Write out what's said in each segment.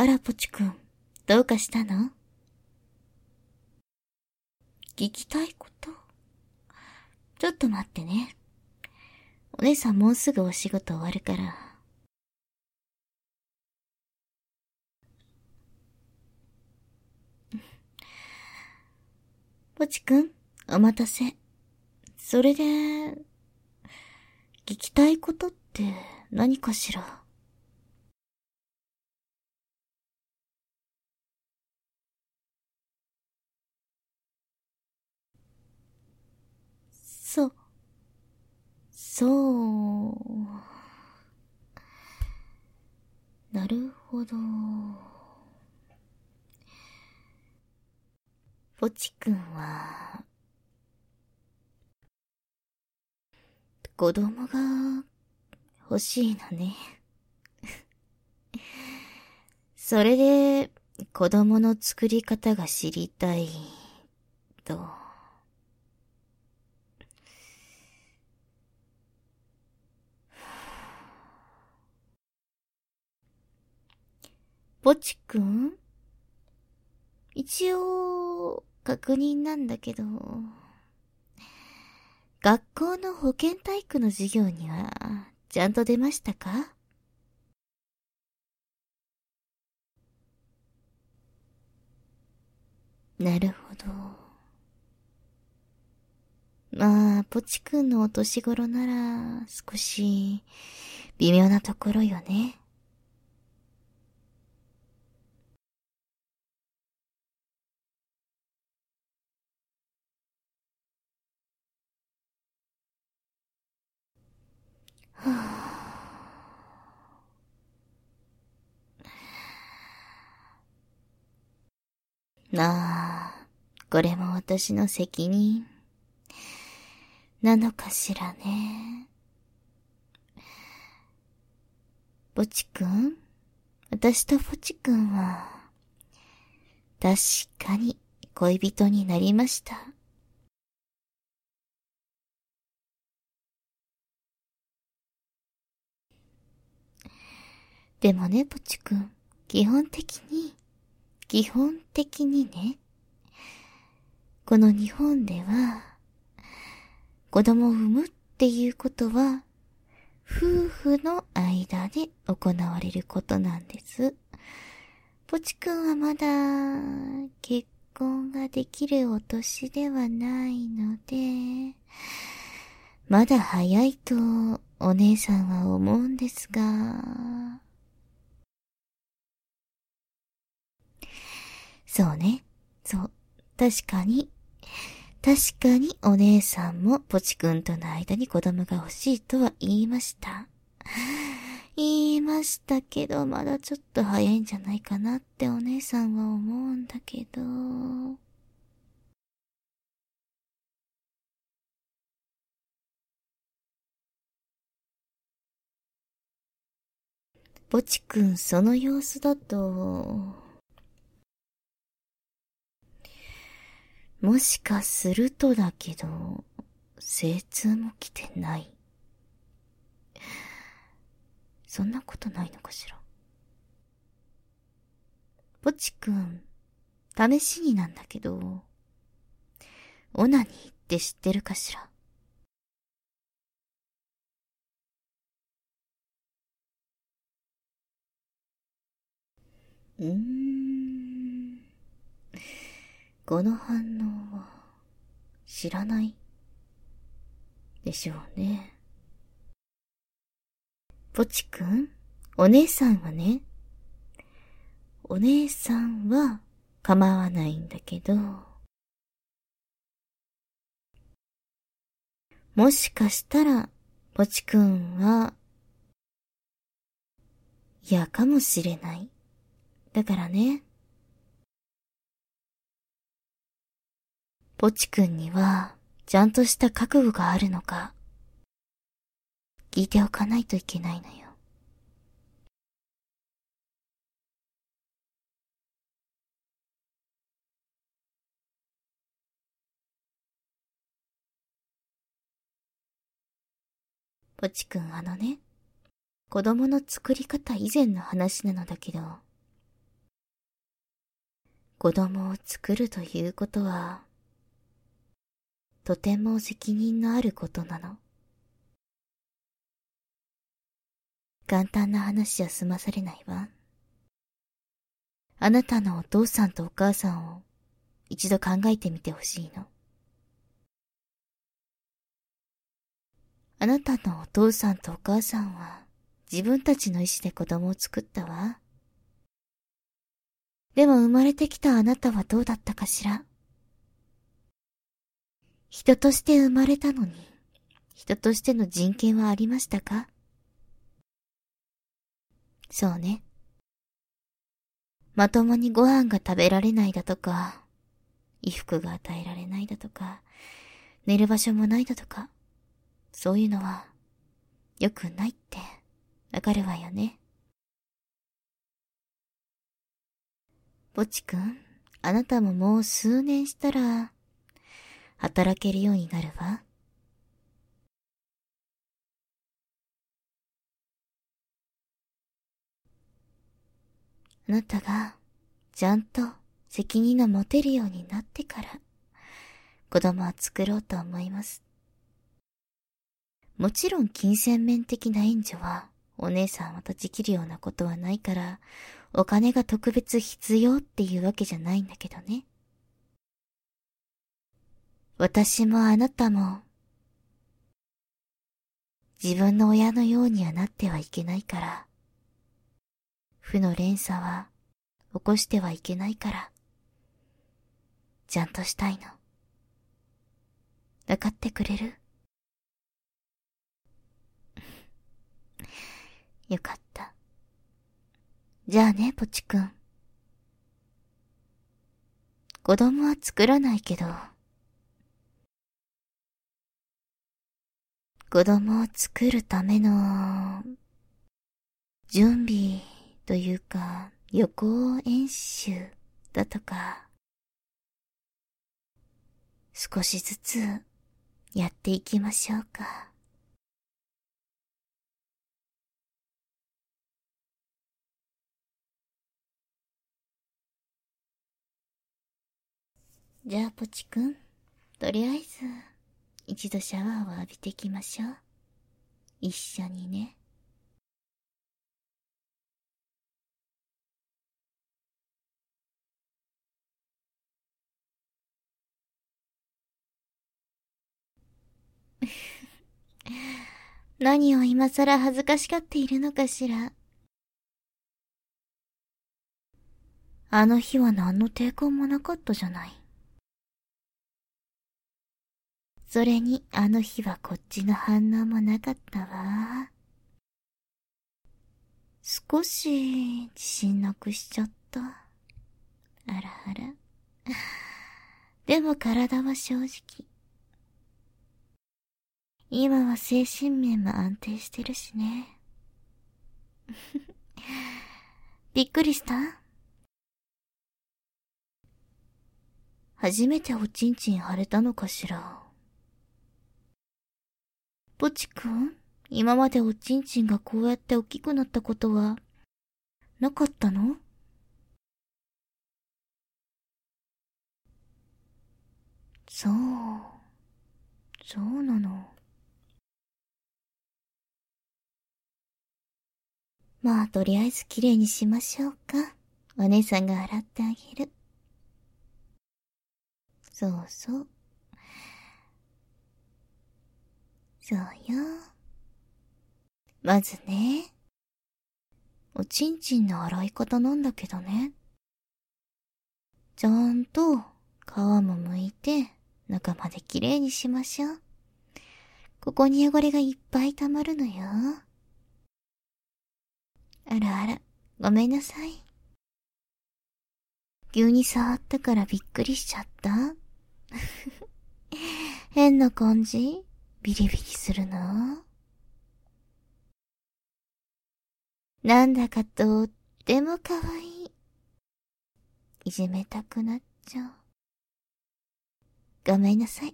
あら、ポチ君、どうかしたの？聞きたいこと？ちょっと待ってね。お姉さんもうすぐお仕事終わるから。ポチ君、お待たせ。それで、聞きたいことって何かしら？そう。なるほど。ポチ君は、子供が欲しいのね。それで、子供の作り方が知りたい、と。ポチ君？一応、確認なんだけど、学校の保健体育の授業には、ちゃんと出ましたか？なるほど。まあ、ポチ君のお年頃なら、少し、微妙なところよね。はぁ。なあ、これも私の責任、なのかしらね。ポチ君？私とポチ君は、確かに恋人になりました。でもね、ポチ君、基本的にね、この日本では、子供を産むっていうことは、夫婦の間で行われることなんです。ポチ君はまだ結婚ができるお年ではないので、まだ早いとお姉さんは思うんですが、そうね。そう。確かにお姉さんもポチ君との間に子供が欲しいとは言いました。言いましたけど、まだちょっと早いんじゃないかなってお姉さんは思うんだけど。ポチ君その様子だと、もしかするとだけど、精通も来てない。そんなことないのかしら。ポチ君、試しになんだけど、オナニーって知ってるかしら？うーん。この反応は、知らないでしょうね。ポチ君、お姉さんはね、お姉さんは構わないんだけど、もしかしたら、ポチ君は嫌かもしれない。だからね、ポチ君には、ちゃんとした覚悟があるのか、聞いておかないといけないのよ。ポチ君子供の作り方以前の話なのだけど、 子供を作るということは、とても責任のあることなの。簡単な話じゃ済まされないわ。あなたのお父さんとお母さんを一度考えてみてほしいの。あなたのお父さんとお母さんは自分たちの意志で子供を作ったわ。でも生まれてきたあなたはどうだったかしら。人として生まれたのに、人としての人権はありましたか？そうね。まともにご飯が食べられないだとか、衣服が与えられないだとか、寝る場所もないだとか、そういうのは良くないってわかるわよね。ポチ君、あなたももう数年したら働けるようになるわ。あなたがちゃんと責任が持てるようになってから子供は作ろうと思います。もちろん金銭面的な援助はお姉さんは断ち切るようなことはないからお金が特別必要っていうわけじゃないんだけどね。私もあなたも自分の親のようにはなってはいけないから負の連鎖は起こしてはいけないから、ちゃんとしたいの。わかってくれる？よかった。じゃあね、ポチ君。子供は作らないけど、子供を作るための準備というか予行演習だとか、少しずつやっていきましょうか。じゃあポチ君、とりあえず一度シャワーを浴びてきましょう。一緒にね。何を今さら恥ずかしがっているのかしら。あの日は何の抵抗もなかったじゃない。それにあの日はこっちの反応もなかったわ。少し自信なくしちゃった。あらあら。でも体は正直。今は精神面も安定してるしね。びっくりした？初めておちんちん腫れたのかしら。ポチ君、今までおちんちんがこうやって大きくなったことはなかったの？そう、そうなの。まあ、とりあえずきれいにしましょうか。お姉さんが洗ってあげる。そうそう。そうよ。まずね、おちんちんの洗い方なんだけどね。ちゃんと皮も剥いて中まできれいにしましょう。ここに汚れがいっぱい溜まるのよ。あらあら、ごめんなさい。急に触ったからびっくりしちゃった。変な感じ？ビリビリするな。なんだかとっても可愛い。いじめたくなっちゃう。ごめんなさい。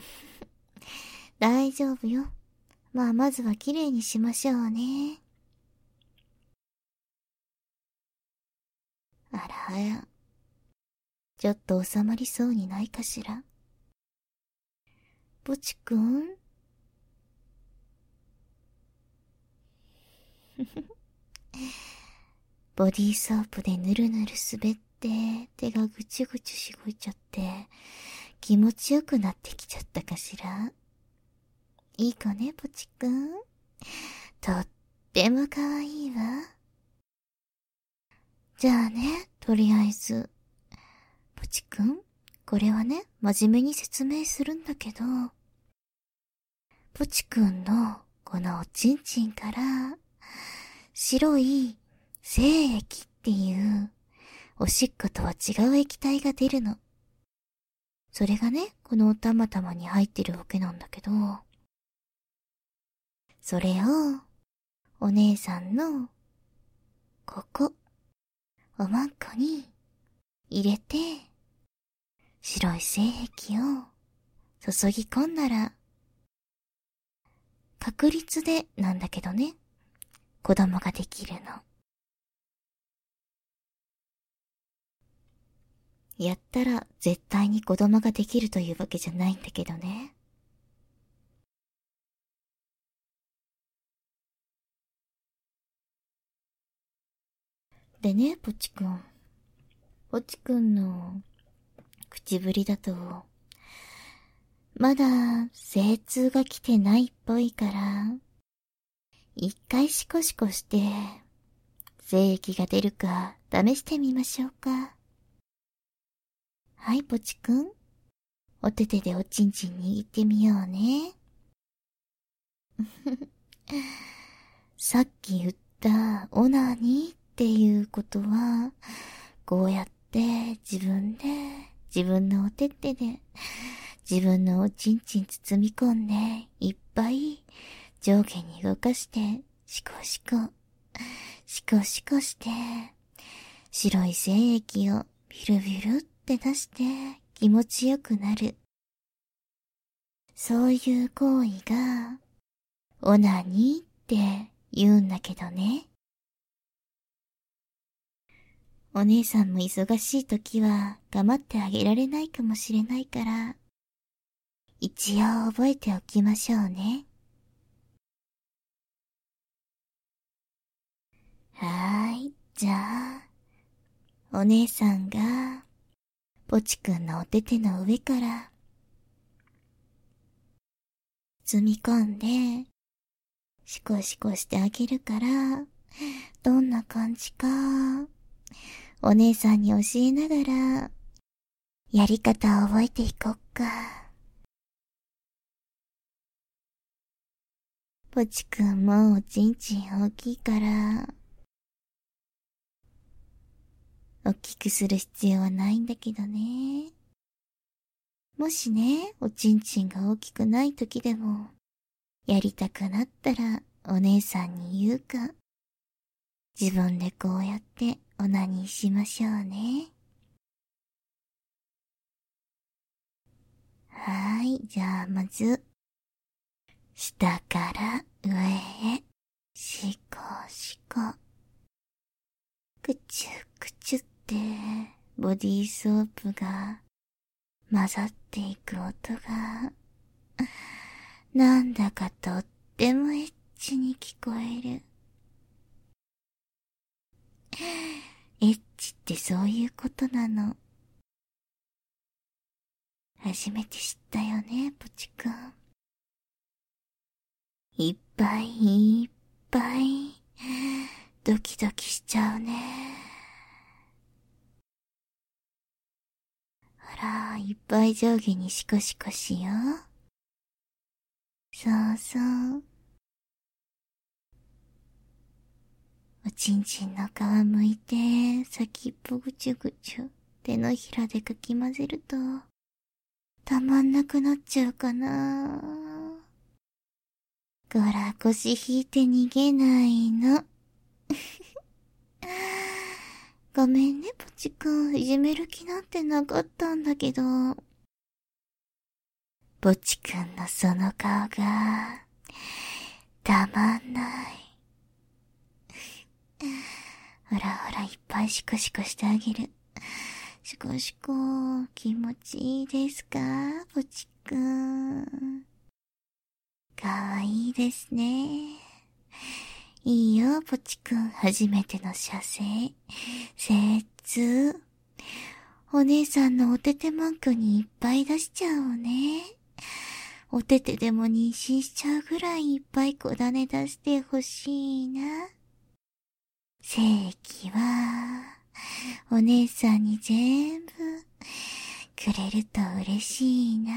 大丈夫よ。まあまずはきれいにしましょうね。あらあら。 ちょっと収まりそうにないかしら。ポチくんボディーソープでぬるぬる滑って手がぐちゅぐちゅしごいちゃって気持ちよくなってきちゃったかしら。いい子ね、ポチくん。とってもかわいいわ。じゃあね、とりあえず。ポチくん、これはね、真面目に説明するんだけど、ポチくんのこのおちんちんから白い精液っていうおしっことは違う液体が出るの。それがね、このおたまたまに入ってるわけなんだけど、それをお姉さんのここおまんこに入れて白い精液を注ぎ込んだら、確率でなんだけどね、子供ができるの。やったら絶対に子供ができるというわけじゃないんだけどね。でね、ポチくん。ポチくんの口ぶりだと、まだ精通が来てないっぽいから、一回シコシコして、精液が出るか試してみましょうか。はい、ポチくん。お手手でおちんちん握ってみようね。さっき言ったオナニーっていうことは、こうやって自分のお手手で自分のおちんちん包み込んでいっぱい上下に動かしてシコシコして白い精液をビュルビュルって出して気持ちよくなる。そういう行為がオナニーって言うんだけどね。お姉さんも忙しい時は構ってあげられないかもしれないから、一応覚えておきましょうね。はーい、じゃあ、お姉さんが、ポチくんのお手手の上から、包み込んで、シコシコしてあげるから、どんな感じか、お姉さんに教えながら、やり方を覚えていこっか。ポチくんもおちんちん大きいから、大きくする必要はないんだけどね。もしね、おちんちんが大きくない時でも、やりたくなったらお姉さんに言うか、自分でこうやってオナニーしましょうね。はーい、じゃあまず、下から上へ、シコシコ。くちゅくちゅって、ボディーソープが混ざっていく音が、なんだかとってもエッチに聞こえる。エッチってそういうことなの。初めて知ったよね、ポチくん。いっぱいいっぱい、ドキドキしちゃうね。ほら、いっぱい上下にシコシコしよう。そうそう。おちんちんの皮むいて、先っぽぐちゅぐちゅ、手のひらでかき混ぜると、たまんなくなっちゃうかな。ほら、腰引いて逃げないの。ごめんね、ポチくん。いじめる気なんてなかったんだけど。ポチくんのその顔が、たまんない。ほらほら、いっぱいシコシコしてあげる。 シコシコ、気持ちいいですかポチくん。かわいいですね。いいよ、ポチくん。初めての射精。節。お姉さんのおててマークにいっぱい出しちゃおうね。おててでも妊娠しちゃうぐらいいっぱい小種出してほしいな。精液は、お姉さんに全部くれると嬉しいな。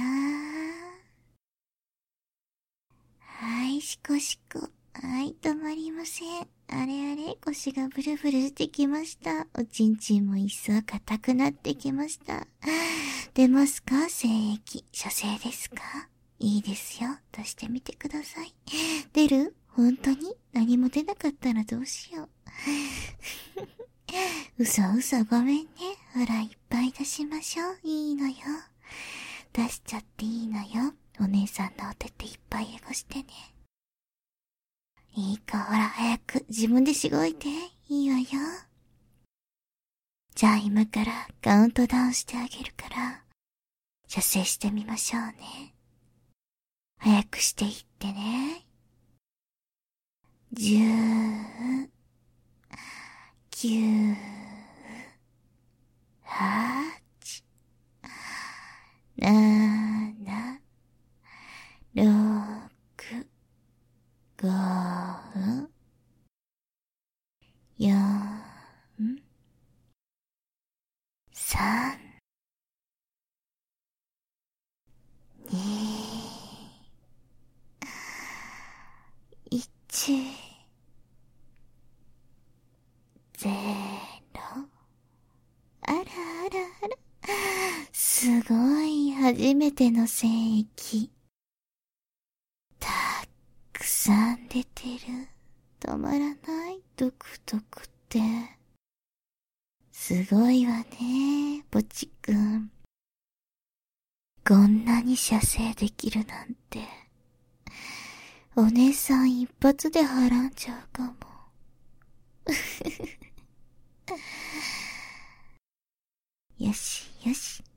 はい、シコシコ。はい、止まりません。あれあれ、腰がブルブルしてきました。おちんちんも一層硬くなってきました。出ますか精液。射精ですかいいですよ。出してみてください。出る本当に何も出なかったらどうしよう。嘘ごめんね。ほら、いっぱい出しましょう。いいのよ。出しちゃっていいのよ。お姉さんのお手手いっぱい汚してね。いいか、ほら、早く自分でしごいて。いいわよ。じゃあ今からカウントダウンしてあげるから、射精してみましょうね。早くしていってね。10、9、8、7、6、5、4、3、2、1、0。あらあらあら。すごい、初めての精液。たくさん出てる。止まらない。ドクドクって。すごいわね、ポチくん。こんなに射精できるなんて。お姉さん一発ではらんじゃうかも。よしよし。